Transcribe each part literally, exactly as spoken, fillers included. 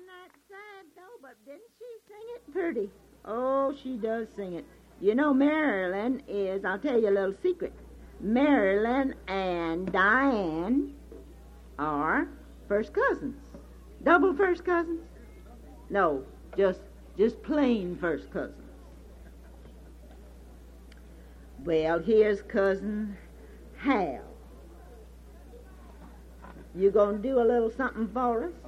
that sad, though, but didn't she sing it pretty? Oh, she does sing it. You know, Marilyn is, I'll tell you a little secret. Marilyn and Diane are first cousins. Double first cousins? No, just just plain first cousins. Well, here's cousin Hal. You gonna do a little something for us?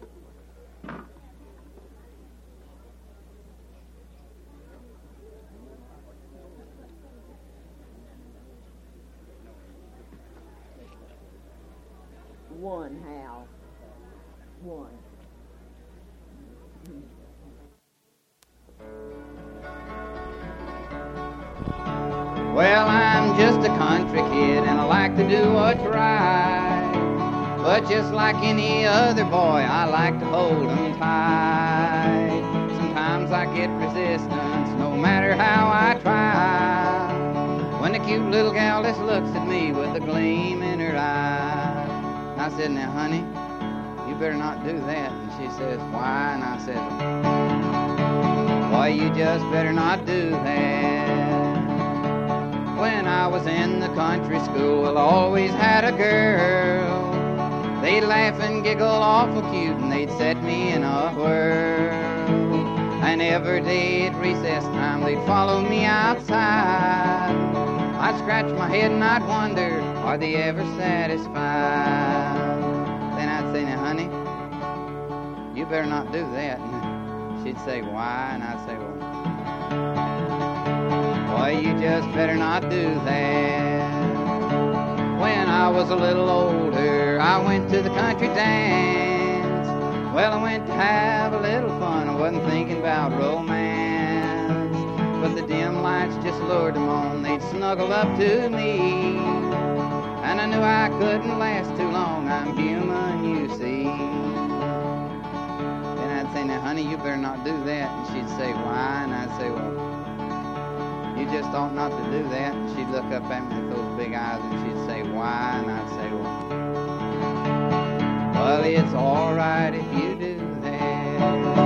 One, Hal. One. Well, I'm just a country kid and I like to do what's right. But just like any other boy, I like to hold 'em tight. Sometimes I get resistance no matter how I try. When the cute little gal just looks at me with a gleam in her eye. And I said, now, honey, you better not do that. And she says, why? And I said, boy, you just better not do that. When I was in the country school, I always had a girl. They'd laugh and giggle awful cute, and they'd set me in a whirl. And every day at recess time, they'd follow me outside. I'd scratch my head and I'd wonder, are they ever satisfied? Then I'd say, now, honey, you better not do that. And she'd say, why? And I'd say, well, boy, you just better not do that. When I was a little older, I went to the country dance. Well, I went to have a little fun. I wasn't thinking about romance. But the dim lights just lured them on. They'd snuggle up to me. And I knew I couldn't last too long. I'm human, you see. Then I'd say, now, honey, you better not do that. And she'd say, why? And I'd say, well, you just ought not to do that. And she'd look up at me with those big eyes and she'd say, why? And I'd say, well, well, it's all right if you do that.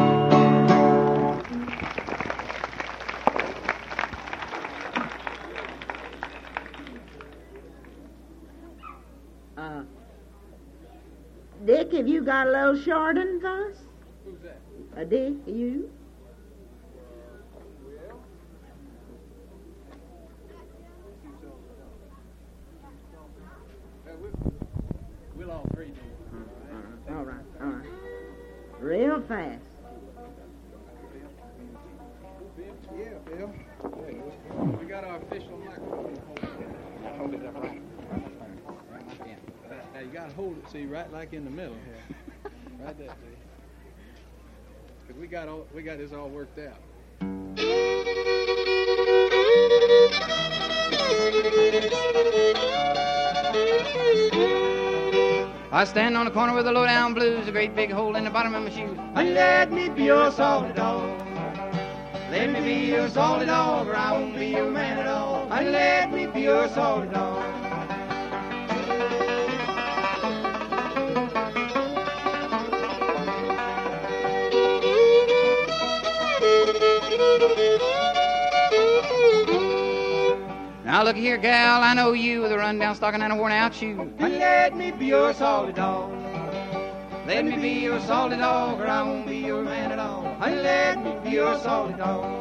Uh, Dick, have you got a little Chardon for us? Who's that? Uh, Dick, you? We'll all three do. All right, all right. Real fast. Yeah, Bill. We got our official microphone. Hold it up right. Now you gotta hold it, see, right like in the middle here. Right there, see. Cause we got all we got this all worked out. I stand on the corner with the low-down blues, a great big hole in the bottom of my shoe. And let me be your salty dog. Let me be your salty dog, or I won't be your man at all. And let me be your salty dog. Now look here, gal, I know you with a run-down stocking and a worn-out shoe. And let me be your salty dog. Let me be your salty dog, or I won't be your man at all. And let me be your salty dog.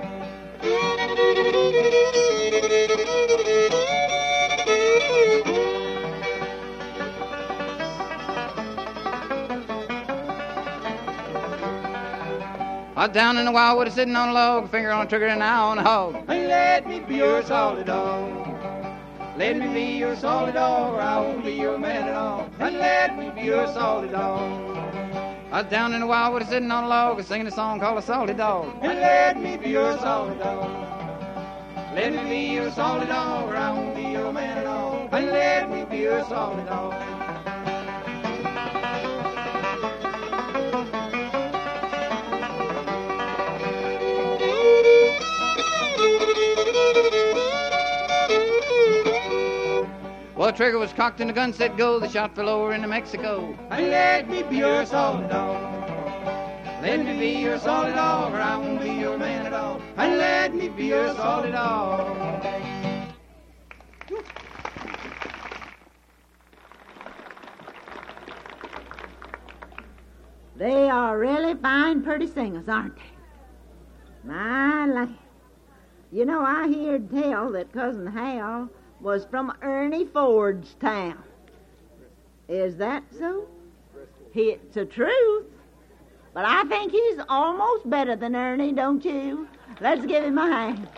I was down in the wildwood sitting on a log, finger on a trigger and an eye on a hog. And let me be your salty dog. Let me be your salty dog, or I won't be your man at all. And let me be your salty dog. I was down in the wildwood sitting on a log, singing a song called A Salty Dog. And let me be your salty dog. Let me be your salty dog, or I won't be your man at all. And let me be your salty dog. Well, the trigger was cocked and the gun said go. The shot fell over into Mexico. And let me be your salty dog. Let me be your solid dog, or I won't be your man at all. And let me be your solid dog. They are really fine, pretty singers, aren't they? My land. You know, I heard tell that Cousin Hal was from Ernie Ford's town. Is that so? It's the truth. But I think he's almost better than Ernie, don't you? Let's give him a hand.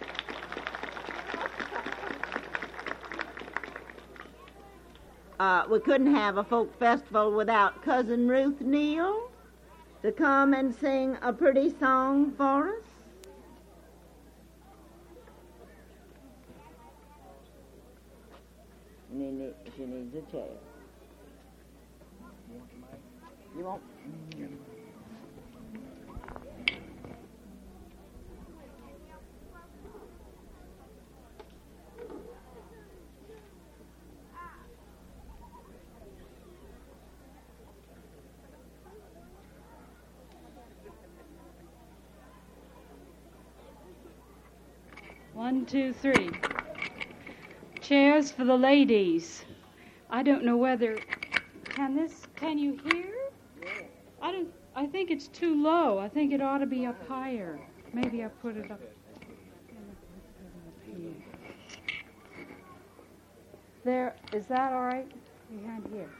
Uh, we couldn't have a folk festival without Cousin Ruth Neal to come and sing a pretty song for us. She needs a chair. You want? One, two, three. Chairs for the ladies. I don't know whether, can this, can you hear? I don't, I think it's too low. I think it ought to be up higher. Maybe I'll put it up. There, is that all right? Behind here.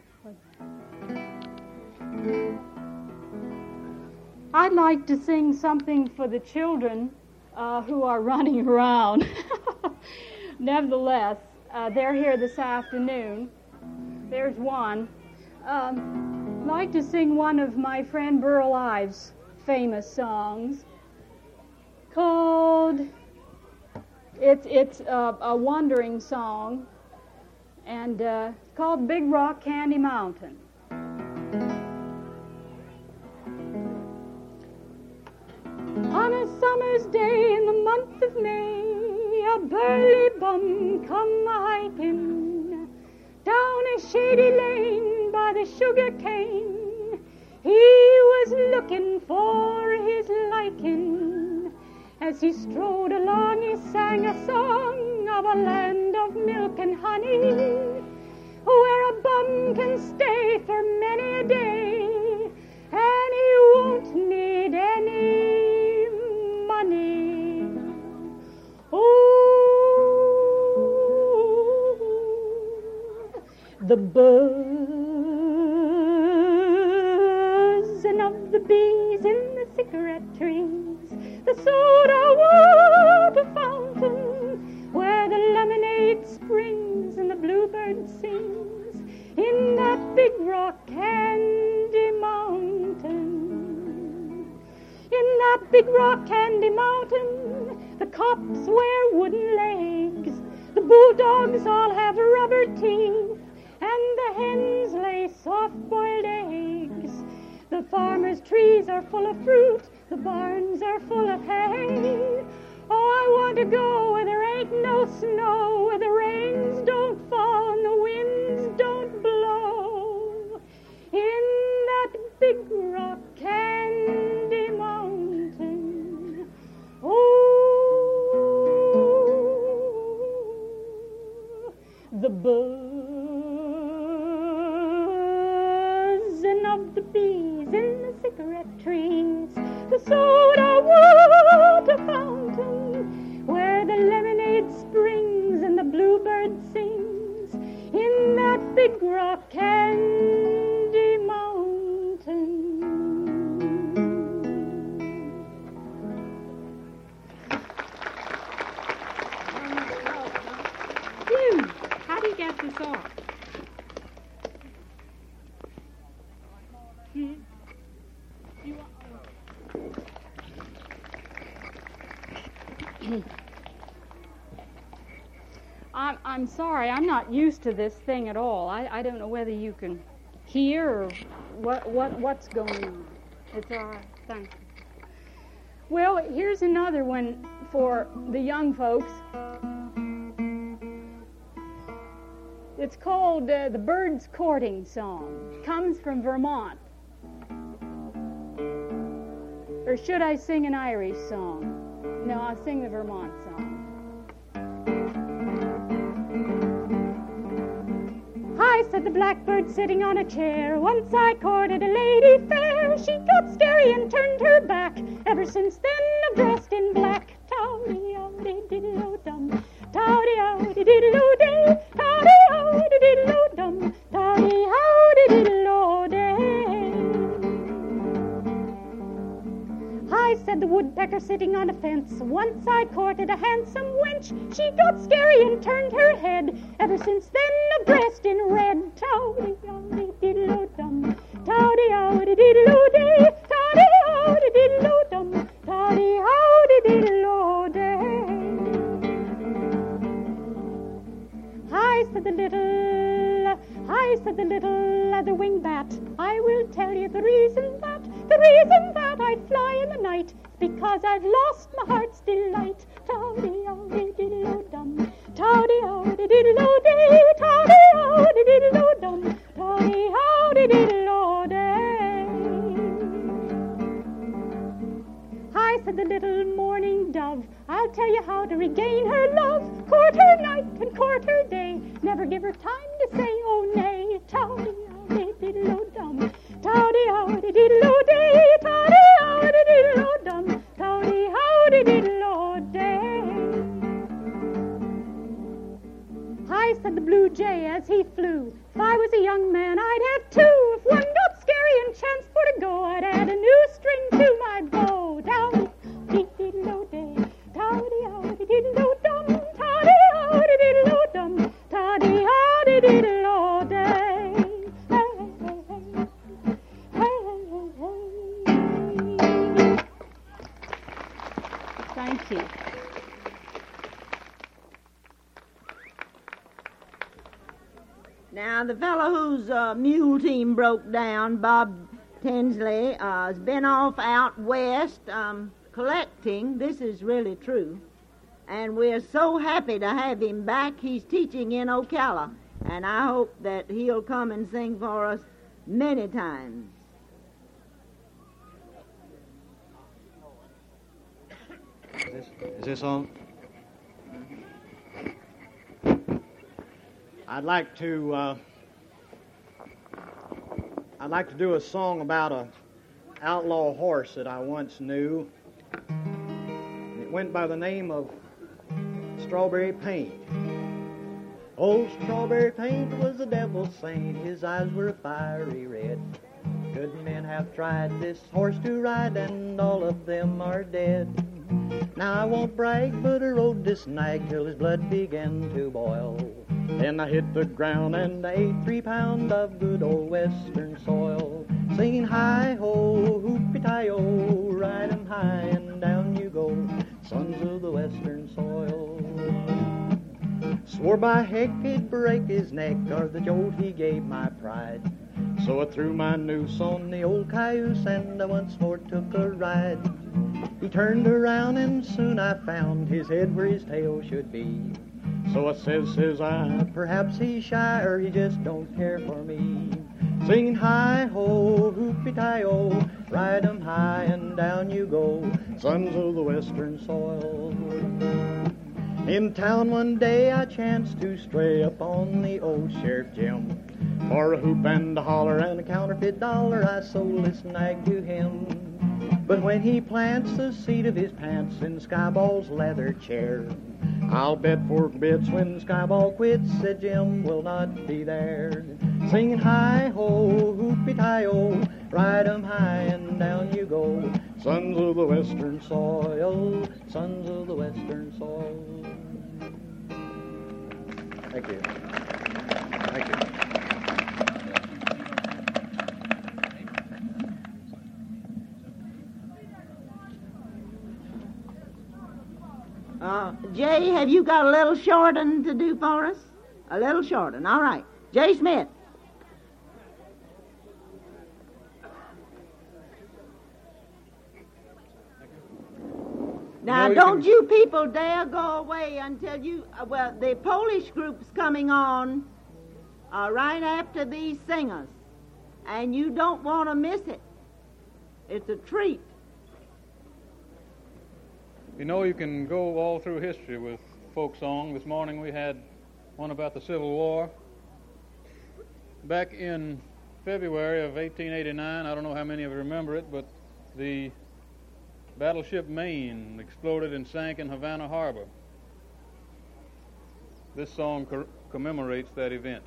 I'd like to sing something for the children uh, who are running around. Nevertheless, uh, they're here this afternoon. There's one. Um, I'd like to sing one of my friend Burl Ives' famous songs called, it's, it's a, a wandering song, and uh, it's called Big Rock Candy Mountain. On a summer's day in the month of May, a burly bum come a-hiking down a shady lane by the sugar cane. He was looking for his liking. As he strode along, he sang a song of a land of milk and honey, where a bum can stay for many a day, and he won't need any money. Oh, the buzzing of the bees in the cigarette trees, the soda water fountain where the lemonade springs and the bluebird sings in that big rock candy mountain. In that big rock candy mountain, the cops wear wooden legs, the bulldogs all have rubber teeth, and the hens lay soft-boiled eggs. The farmers' trees are full of fruit, the barns are full of hay. Oh, I want to go where there ain't no snow, where the rains don't fall and the winds don't blow. In that big rock candy mountain. Oh, the buzzing of the bees in the cigarette trees, the soda water fountain where the lemonade springs and the bluebird sings in that big rock candy mountain. Phew, how do you get this off? Hmm? You want, I'm, I'm sorry, I'm not used to this thing at all. I, I don't know whether you can hear or what, what what's going on. It's all right, thank you. Well, here's another one for the young folks. It's called uh, the Birds Courting Song. It comes from Vermont. Or should I sing an Irish song? No, I'll sing the Vermont song. Hi, said the blackbird sitting on a chair. Once I courted a lady fair. She got scary and turned her back. Ever since then I'm dressed in black. Towdy-owdy-diddle-o-dum. Towdy-owdy-diddle-o-day. Towdy-owdy-diddle-o-dum. Towdy-owdy-diddle-o-day. Hi, said the woodpecker sitting on a fence. Once I courted a handsome wench. She got scary and turned her head. Ever since then I'm dressed in red. Towdy-owdy-diddle-o-dum. Towdy-owdy-diddle-o-day. Towdy-owdy-diddle-o-dum. Towdy-owdy-diddle-o-day. Hi, said the little, hi, said the little leather-winged bat. I will tell you the reason that, the reason that I fly in the night, because I've lost my heart's delight. Towdy-owdy-diddle-o-dum. Towdy-owdy-diddle-o-day. Towdy-owdy-diddle-o-dum. Towdy-owdy-diddle-o-day. Hi, said the little mourning dove. I'll tell you how to regain her love. Court her night and court her day. Never give her time to say oh nay. Towdy-owdy-diddle-o-dum. Towdy-owdy-diddle-o-day. Towdy-owdy-diddle-o-dum. Towdy-owdy-diddle-o-day. Hi, said the blue jay as he flew. If I was a young man, I'd have two. If one got scary and chanced for to go, I'd add a new string to my bow. Towdy-diddle-o-day. Towdy-owdy-diddle-o-dum. Towdy-owdy-diddle-o-dum. Towdy-owdy-diddle-o-day. Hey, hey, hey, hey, hey, hey. Thank you. Now, the fellow whose uh, mule team broke down, Bob Tinsley, uh, has been off out west um, collecting. This is really true. And we're so happy to have him back. He's teaching in Ocala. And I hope that he'll come and sing for us many times. Is this, is this on? I'd like to uh, I'd like to do a song about a outlaw horse that I once knew. It went by the name of Strawberry Paint. Old Strawberry Paint was the devil's saint. His eyes were fiery red. Good men have tried this horse to ride, and all of them are dead. Now I won't brag, but I rode this nag till his blood began to boil. Then I hit the ground and I ate three pound of good old western soil, singing hi-ho, hoopy-tie-o, ride 'em high and down you go, sons of the western soil. Swore by heck he'd break his neck, or the jolt he gave my pride. So I threw my noose on the old cayuse and I once more took a ride. He turned around and soon I found his head where his tail should be. So I says, says I, perhaps he's shy or he just don't care for me. Singing hi-ho, hoopy-tie-o, ride 'em high and down you go, sons of the western soil. In town one day I chanced to stray upon the old Sheriff Jim. For a hoop and a holler and a counterfeit dollar I sold this nag to him. But when he plants the seat of his pants in Skyball's leather chair, I'll bet four bits when Skyball quits that Jim will not be there. Singing hi-ho, hoopy-tie-o, ride 'em high and down you go, sons of the western soil, sons of the western soil. Thank you. Thank you. Uh, Jay, have you got a little short one to do for us? A little short one. All right. Jay Smith. Now, you don't can- you people dare go away until you, uh, well, the Polish group's coming on uh, right after these singers, and you don't want to miss it. It's a treat. You know, you can go all through history with folk song. This morning we had one about the Civil War. Back in February of eighteen eighty-nine, I don't know how many of you remember it, but the battleship Maine exploded and sank in Havana Harbor. This song co- commemorates that event.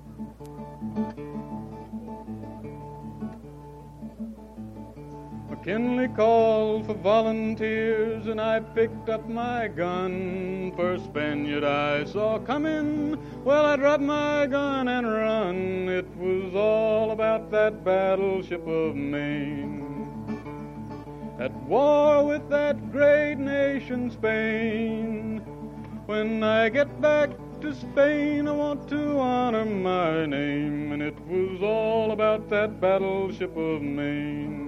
McKinley called for volunteers, and I picked up my gun. First Spaniard I saw coming, well, I dropped my gun and run. It was all about that battleship of Maine. At war with that great nation Spain. When I get back to Spain, I want to honor my name. And it was all about that battleship of Maine.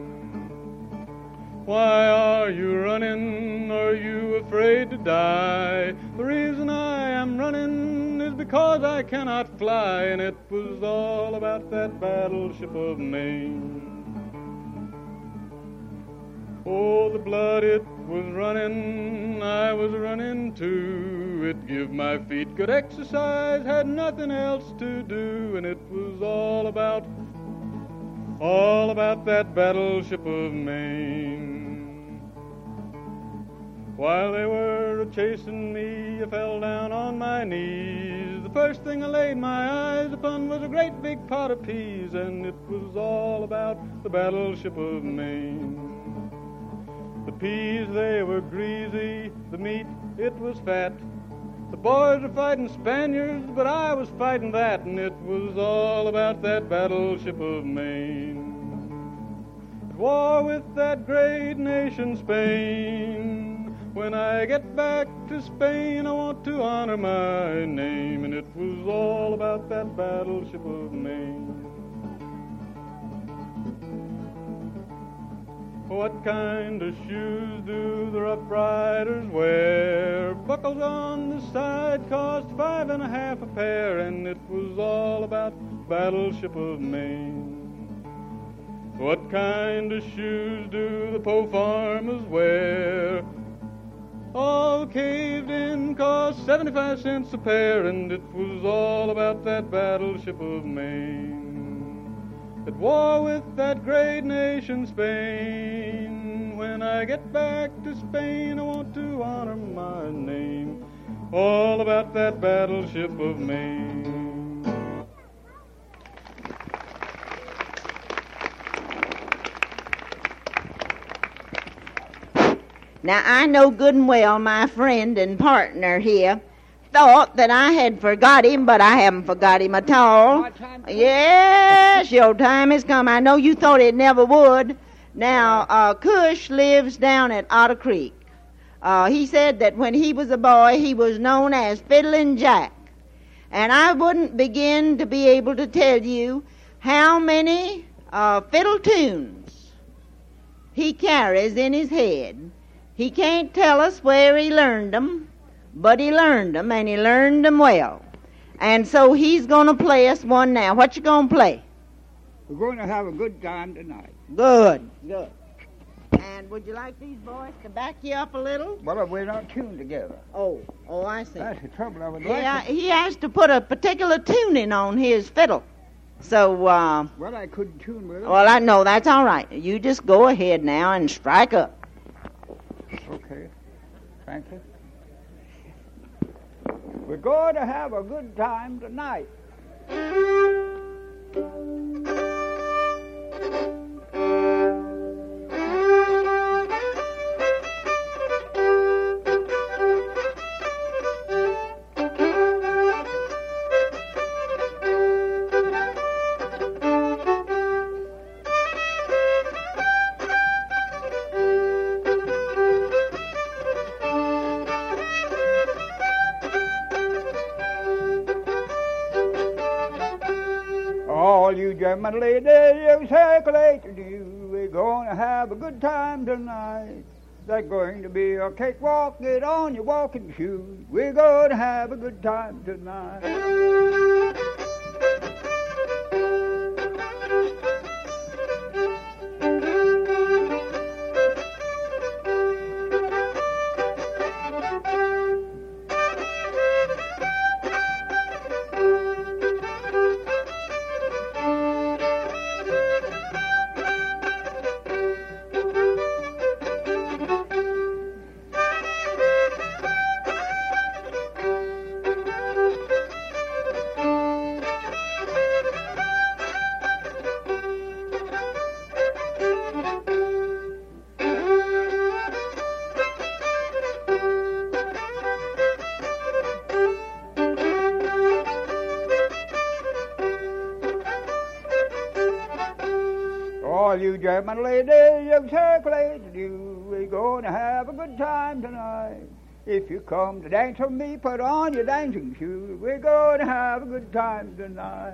Why are you running? Are you afraid to die? The reason I am running is because I cannot fly. And it was all about that battleship of Maine. Oh, the blood, it was running, I was running too. It give my feet good exercise, had nothing else to do. And it was all about, all about that battleship of Maine. While they were chasing me, I fell down on my knees. The first thing I laid my eyes upon was a great big pot of peas. And it was all about the battleship of Maine. The peas, they were greasy, the meat, it was fat. The boys were fighting Spaniards, but I was fighting that. And it was all about that battleship of Maine. At war with that great nation Spain. When I get back to Spain, I want to honor my name. And it was all about that battleship of Maine. What kind of shoes do the Rough Riders wear? Buckles on the side cost five and a half a pair. And it was all about battleship of Maine. What kind of shoes do the Poe farmers wear? All caved in, cost seventy-five cents a pair. And it was all about that battleship of Maine. At war with that great nation Spain. When I get back to Spain, I want to honor my name. All about that battleship of Maine. Now, I know good and well my friend and partner here thought that I had forgot him, but I haven't forgot him at all. Yes, your time has come. I know you thought it never would. Now, uh, Cush lives down at Otter Creek. Uh, he said that when he was a boy, he was known as Fiddlin' Jack. And I wouldn't begin to be able to tell you how many uh, fiddle tunes he carries in his head. He can't tell us where he learned them, but he learned them, and he learned them well. And so he's going to play us one now. What you going to play? We're going to have a good time tonight. Good, good. And would you like these boys to back you up a little? Well, we're not tuned together. Oh, oh, I see. That's the trouble. I would Yeah, like to... he has to put a particular tuning on his fiddle. So, uh... Well, I couldn't tune with it. Well, I know, that's all right. You just go ahead now and strike up. Okay. Thank you. We're going to have a good time tonight. All you German ladies, you circulate to do. We're going to have a good time tonight. There's going to be a cakewalk. Get on your walking shoes. We're going to have a good time tonight. All you German ladies, you circulate you. We're going to have a good time tonight. If you come to dance with me, put on your dancing shoes. We're going to have a good time tonight.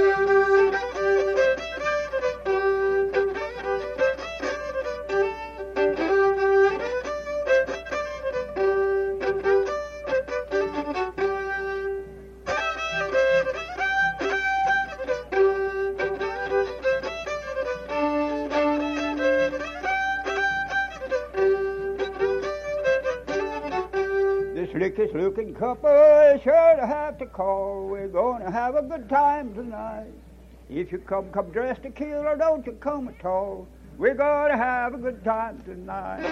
Slickest looking couple is sure to have to call. We're going to have a good time tonight. If you come, come dressed to kill, or don't you come at all. We're going to have a good time tonight.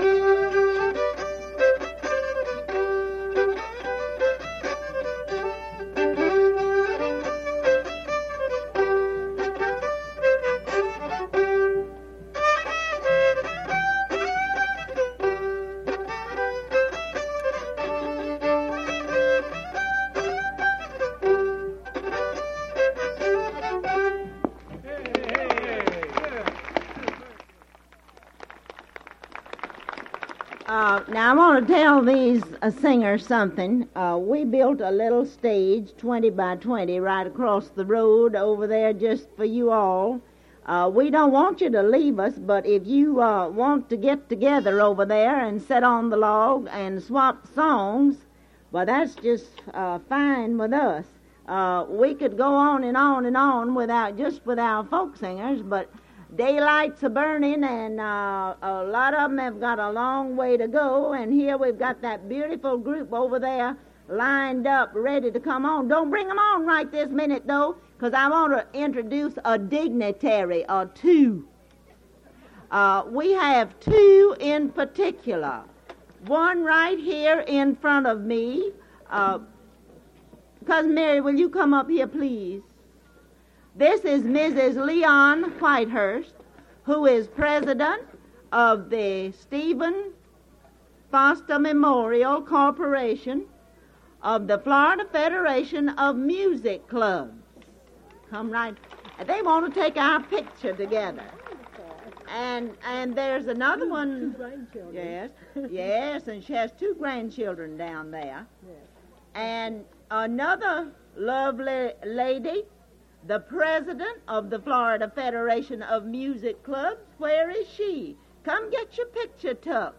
Uh, now, I want to tell these uh, singers something. Uh, we built a little stage, twenty by twenty, right across the road over there just for you all. Uh, we don't want you to leave us, but if you uh, want to get together over there and sit on the log and swap songs, well, that's just uh, fine with us. Uh, we could go on and on and on without just with our folk singers, but daylight's a burning, and uh, a lot of them have got a long way to go, and here we've got that beautiful group over there lined up, ready to come on. Don't bring them on right this minute, though, because I want to introduce a dignitary or two. Uh, we have two in particular. One right here in front of me. Uh, Cousin Mary, will you come up here, please? This is Missus Leon Whitehurst, who is president of the Stephen Foster Memorial Corporation of the Florida Federation of Music Clubs. Come right. They want to take our picture together. And and there's another one. Two grandchildren. Yes, yes, and she has two grandchildren down there. Yes. And another lovely lady, the president of the Florida Federation of Music Clubs. Where is she? Come get your picture took.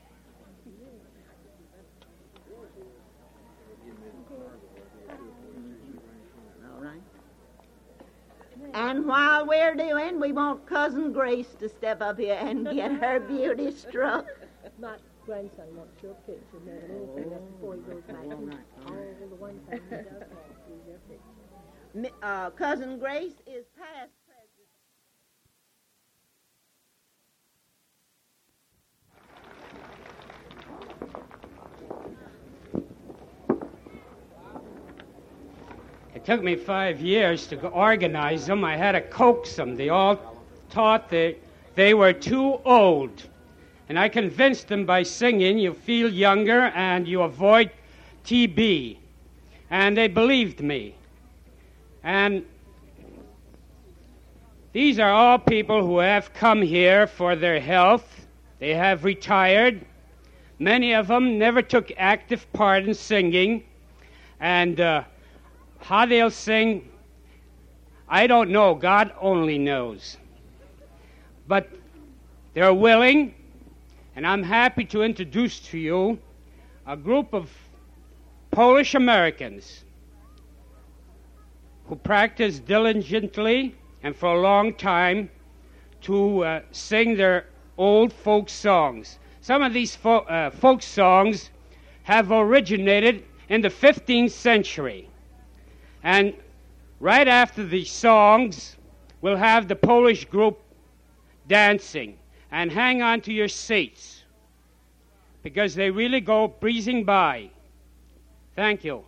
All right. And while we're doing, we want Cousin Grace to step up here and get her beauty struck. My grandson wants your picture, Mary. A little thing that's before he goes back. All, right, all, right. all the one thing he does have is your picture. Uh, Cousin Grace is past president. It took me five years to organize them. I had to coax them. They all thought that they were too old. And I convinced them by singing, you feel younger and you avoid T B. And they believed me. And these are all people who have come here for their health. They have retired. Many of them never took active part in singing. And uh, how they'll sing, I don't know. God only knows. But they're willing, and I'm happy to introduce to you a group of Polish Americans who practice diligently and for a long time to uh, sing their old folk songs. Some of these fo- uh, folk songs have originated in the fifteenth century. And right after the songs, we'll have the Polish group dancing. And hang on to your seats, because they really go breezing by. Thank you.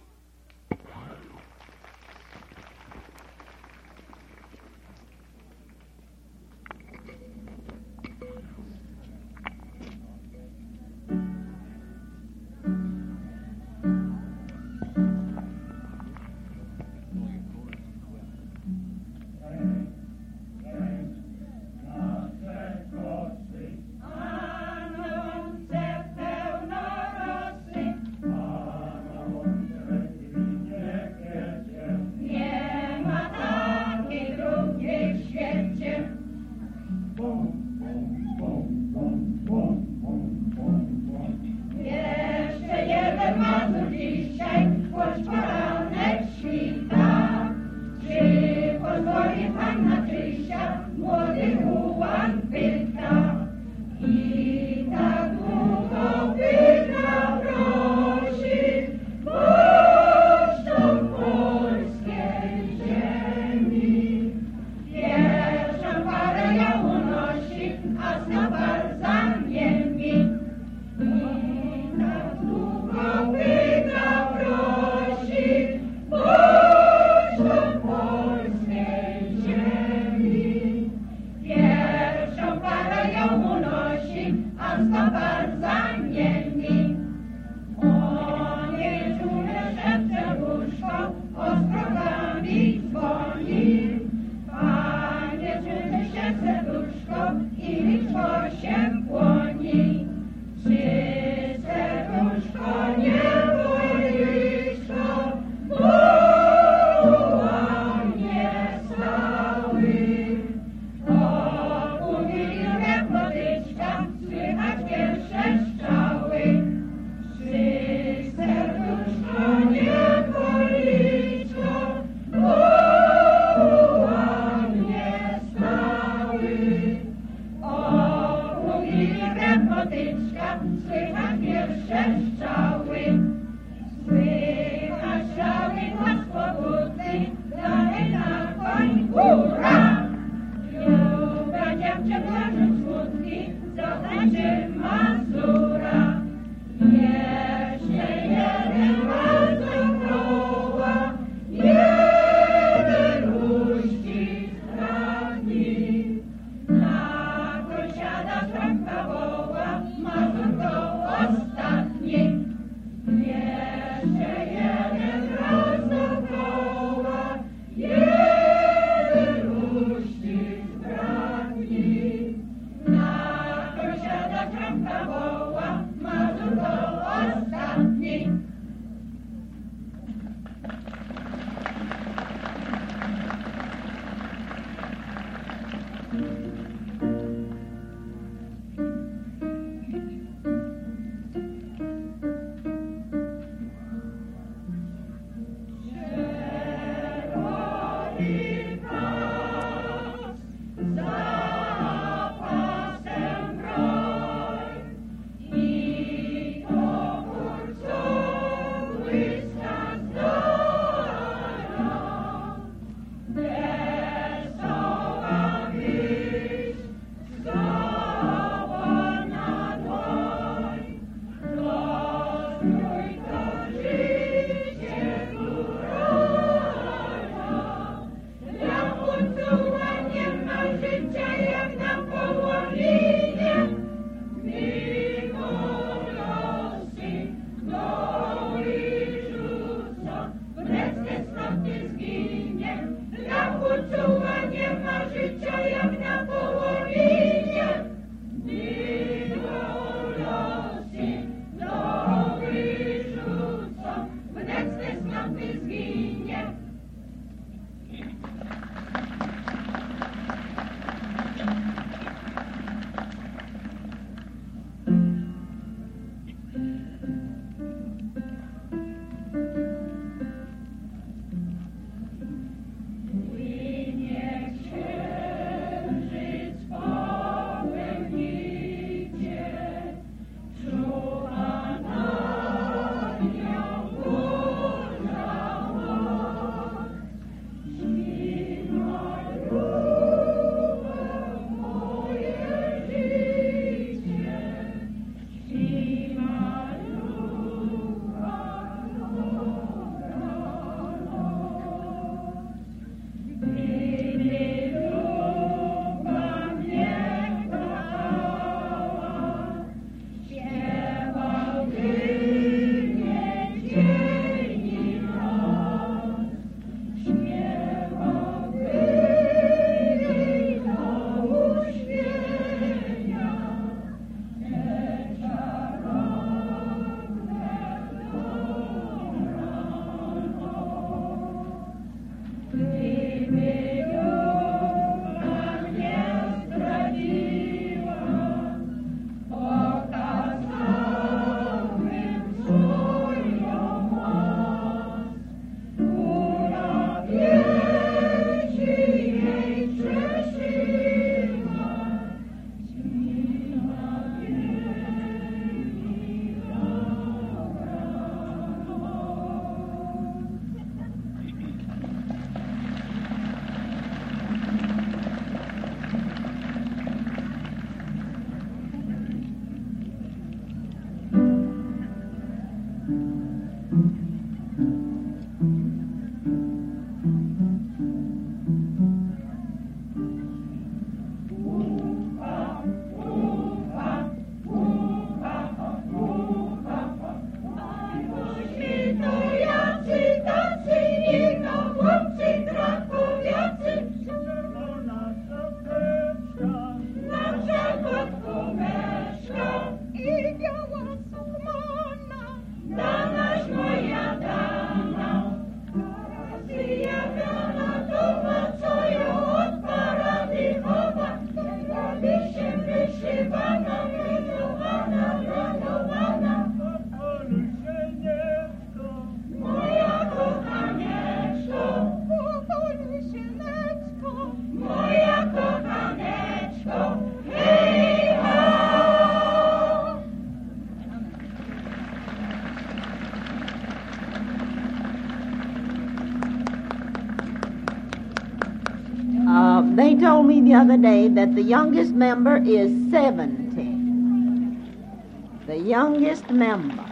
told me the other day that the youngest member is seventy. The youngest member.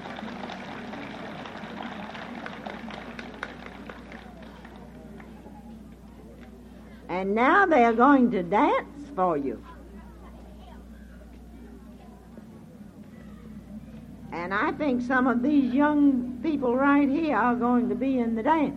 And now they are going to dance for you. And I think some of these young people right here are going to be in the dance.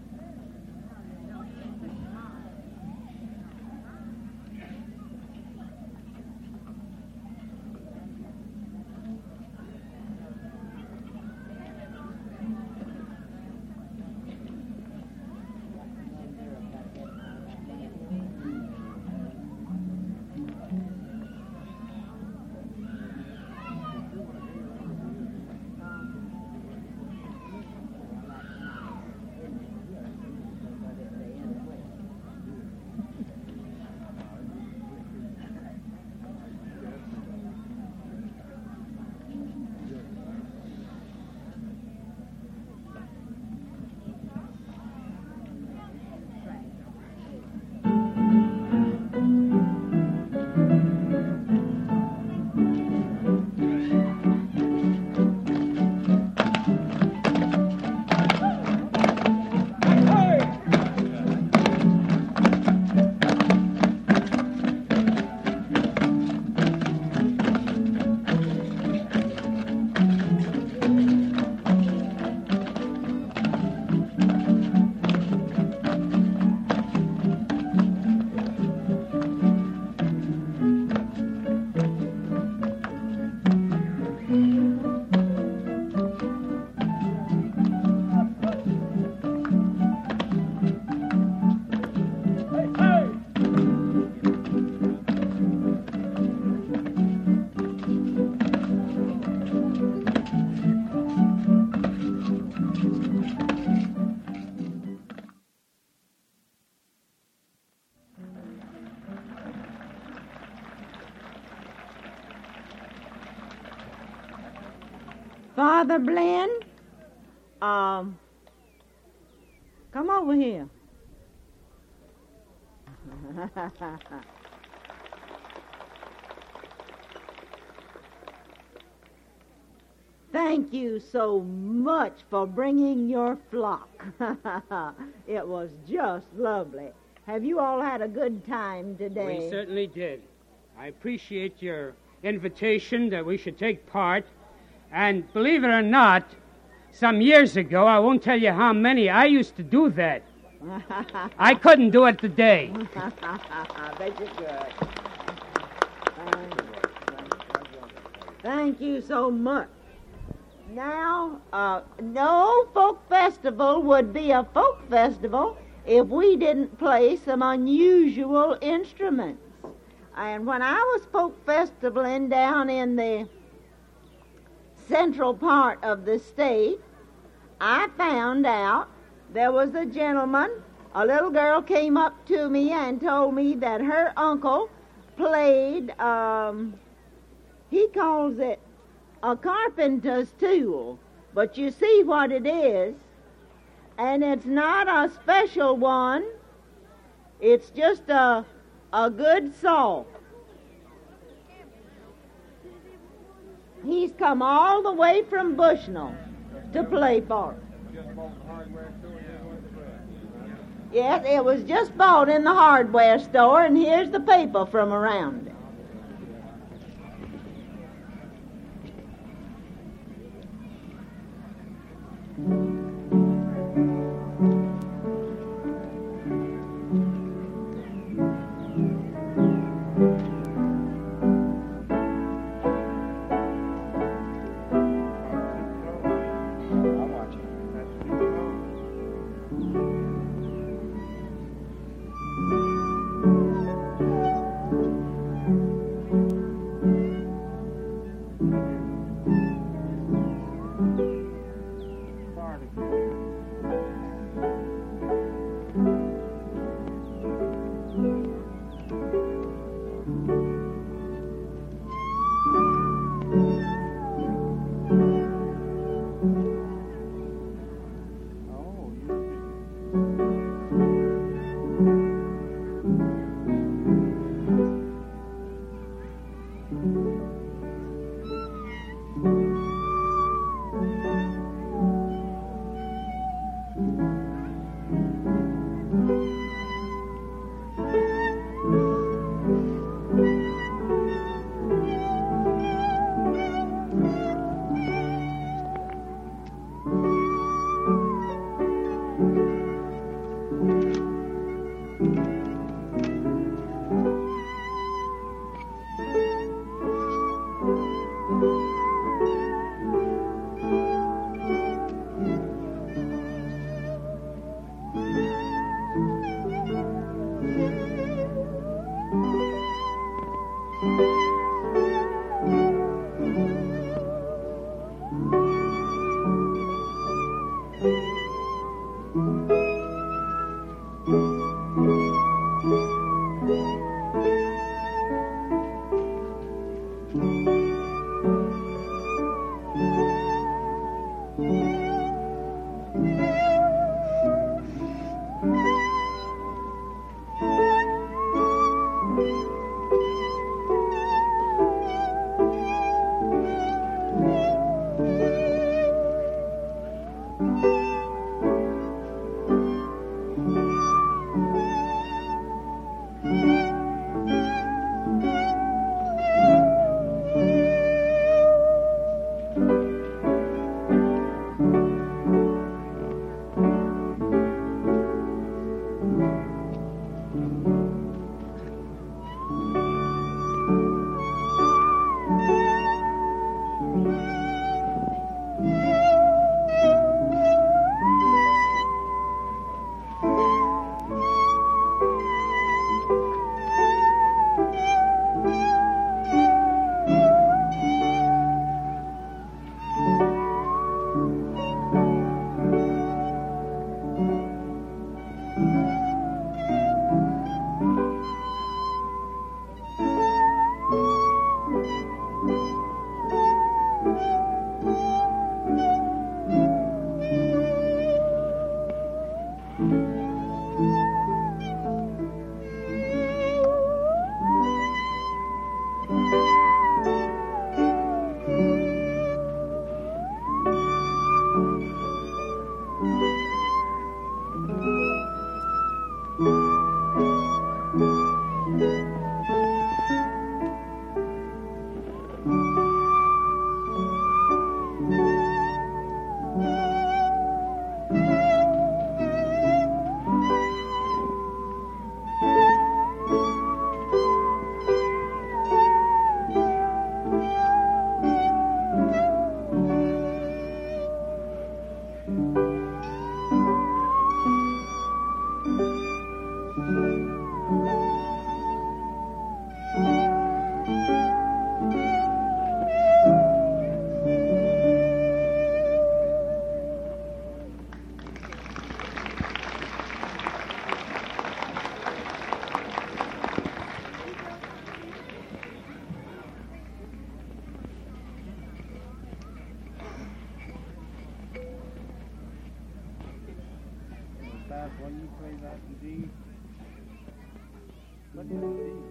Father Blinn, um, come over here. Thank you so much for bringing your flock. It was just lovely. Have you all had a good time today? We certainly did. I appreciate your invitation that we should take part. And believe it or not, some years ago, I won't tell you how many, I used to do that. I couldn't do it today. I bet you could. Thank you so much. Now, uh, no folk festival would be a folk festival if we didn't play some unusual instruments. And when I was folk festivaling down in the central part of the state, I found out there was a gentleman, a little girl came up to me and told me that her uncle played, um, he calls it a carpenter's tool, but you see what it is, and it's not a special one, it's just a, a good saw. He's come all the way from Bushnell to play for it. Yes, it was just bought in the hardware store, and here's the paper from around it. When you play that in D, let me know D.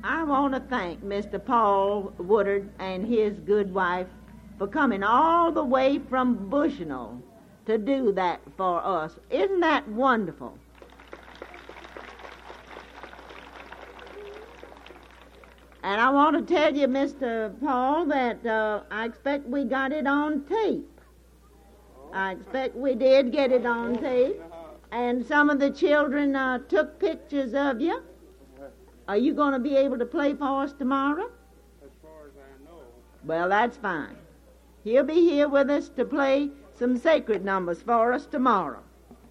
I want to thank Mister Paul Woodard and his good wife for coming all the way from Bushnell to do that for us. Isn't that wonderful? And I want to tell you, Mister Paul, that uh, I expect we got it on tape. I expect we did get it on tape. And some of the children uh, took pictures of you. Are you going to be able to play for us tomorrow? As far as I know. Well, that's fine. He'll be here with us to play some sacred numbers for us tomorrow.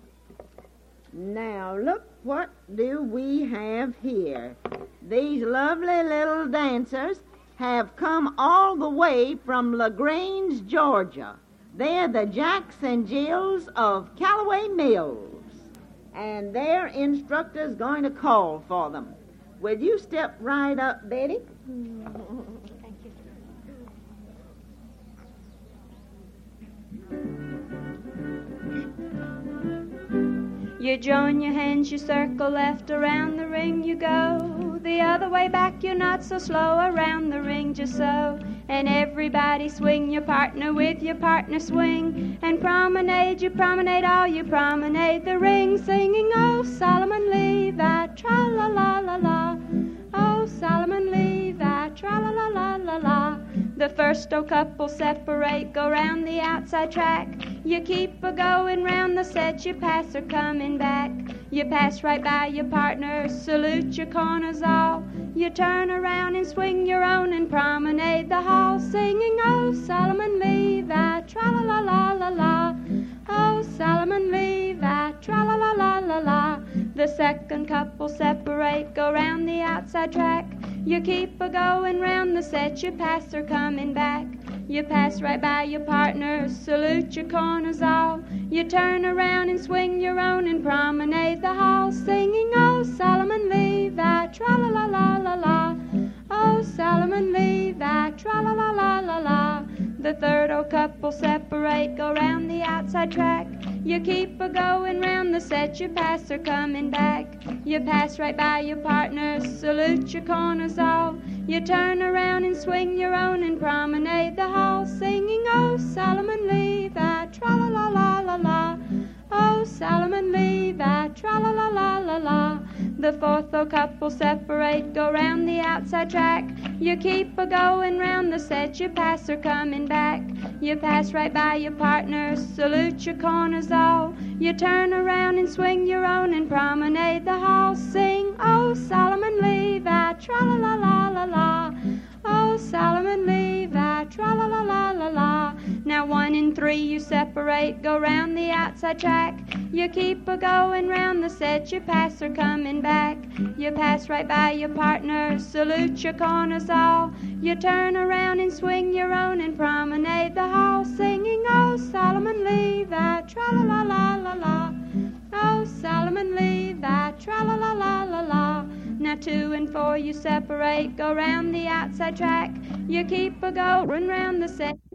Now, look, what do we have here? These lovely little dancers have come all the way from LaGrange, Georgia. They're the Jacks and Jills of Callaway Mills, and their instructor's going to call for them. Will you step right up, Betty? Thank you. You join your hands, you circle left, around the ring you go. The other way back, you're not so slow, around the ring just so. And everybody swing your partner with your partner swing. And promenade, you promenade, all you promenade the ring, singing, oh, Solomon Levi, tra-la-la-la-la. Oh, Solomon Levi, tra-la-la-la-la-la. The first old couple separate, go round the outside track. You keep a going round the set, you pass her coming back. You pass right by your partner, salute your corners all. You turn around and swing your own and promenade the hall, singing, oh, Solomon Levi, tra-la-la-la-la-la. Oh, Solomon Levi, tra-la-la-la-la-la. The second couple separate, go round the outside track. You keep a going round the set, you pass her coming back. You pass right by your partner, salute your corners all. You turn around and swing your own and promenade the hall, singing, oh, Solomon Levi, tra-la-la-la-la-la. Oh, Solomon Levi, tra-la-la-la-la-la. The third old couple separate, go round the outside track. You keep a going round the set, you pass her coming back. You pass right by your partner, salute your corners all. You turn around and swing your own and promenade the hall, singing, oh, Solomon Levi, tra-la-la-la-la-la. Oh, Solomon Levi, tra-la-la-la-la-la. The fourth old couple separate, go round the outside track. You keep a going round the set, you pass her coming back. You pass right by your partner, salute your corners all. You turn around and swing your own and promenade the hall, sing, oh, Solomon Levi, tra-la-la-la-la-la. Oh, Solomon Levi, tra-la-la-la-la-la. Now one and three you separate, go round the outside track. You keep a going round the set, you pass her coming back. You pass right by your partner, salute your corners all. You turn around and swing your own and promenade the hall, singing, oh, Solomon Levi, tra-la-la-la-la-la. Oh, Solomon Levi, tra-la-la-la-la-la. Now two and four you separate, go round the outside track. You keep a going round the set.